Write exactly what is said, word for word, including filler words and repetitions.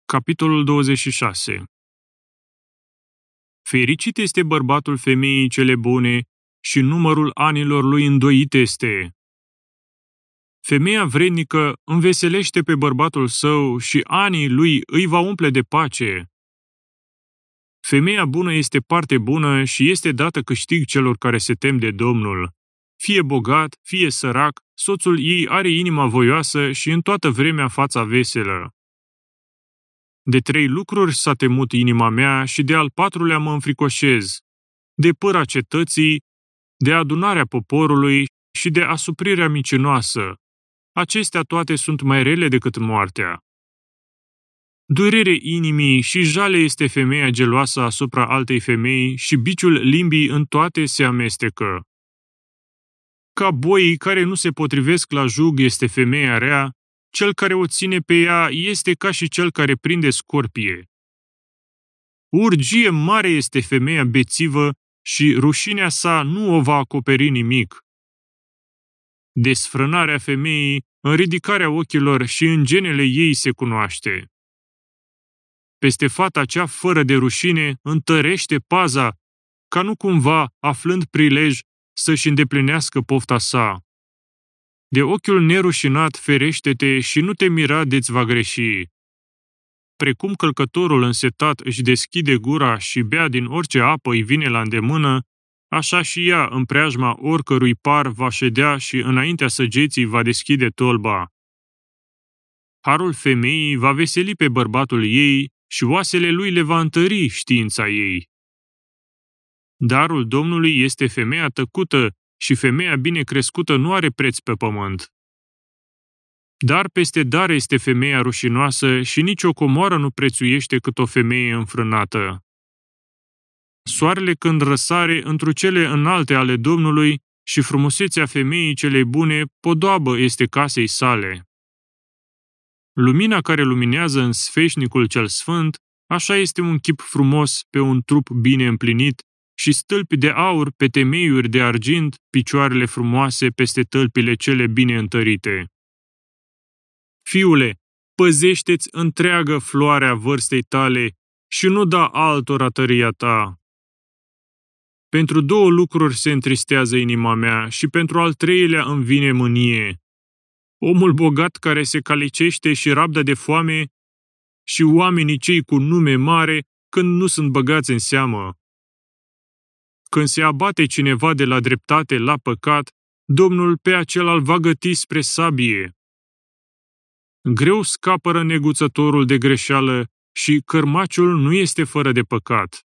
Capitolul douăzeci și șase. Fericit este bărbatul femeii cele bune și numărul anilor lui îndoit este. Femeia vrednică înveselește pe bărbatul său și anii lui îi va umple de pace. Femeia bună este parte bună și este dată câștig celor care se tem de Domnul. Fie bogat, fie sărac, soțul ei are inima voioasă și în toată vremea fața veselă. De trei lucruri s-a temut inima mea și de al patrulea mă înfricoșez, de pâra cetății, de adunarea poporului și de asuprirea micinoasă. Acestea toate sunt mai rele decât moartea. Durere inimii și jale este femeia geloasă asupra altei femei și biciul limbii în toate se amestecă. Ca boii care nu se potrivesc la jug este femeia rea, cel care o ține pe ea este ca și cel care prinde scorpie. Urgie mare este femeia bețivă și rușinea sa nu o va acoperi nimic. Desfrânarea femeii, în ridicarea ochilor și în genele ei se cunoaște. Peste fata cea fără de rușine întărește paza, ca nu cumva, aflând prilej, să-și îndeplinească pofta sa. De ochiul nerușinat ferește-te și nu te mira de-ți va greși. Precum călcătorul însetat își deschide gura și bea din orice apă îi vine la îndemână, așa și ea în preajma oricărui par va ședea și înaintea săgeții va deschide tolba. Harul femeii va veseli pe bărbatul ei și oasele lui le va întări știința ei. Darul Domnului este femeia tăcută și femeia bine crescută nu are preț pe pământ. Dar peste dar este femeia rușinoasă și nicio comoară nu prețuiește cât o femeie înfrânată. Soarele când răsare întru cele înalte ale Domnului și frumusețea femeii celei bune podoabă este casei sale. Lumina care luminează în sfeșnicul cel sfânt, așa este un chip frumos pe un trup bine împlinit și stâlpi de aur pe temeiuri de argint, picioarele frumoase peste tălpile cele bine întărite. Fiule, păzește-ți întreagă floarea vârstei tale și nu da altora tăria ta. Pentru două lucruri se întristează inima mea și pentru al treilea îmi vine mânie. Omul bogat care se calicește și rabdă de foame și oamenii cei cu nume mare când nu sunt băgați în seamă. Când se abate cineva de la dreptate la păcat, Domnul pe acela va găti spre sabie. Greu scapără neguțătorul de greșeală și cărmaciul nu este fără de păcat.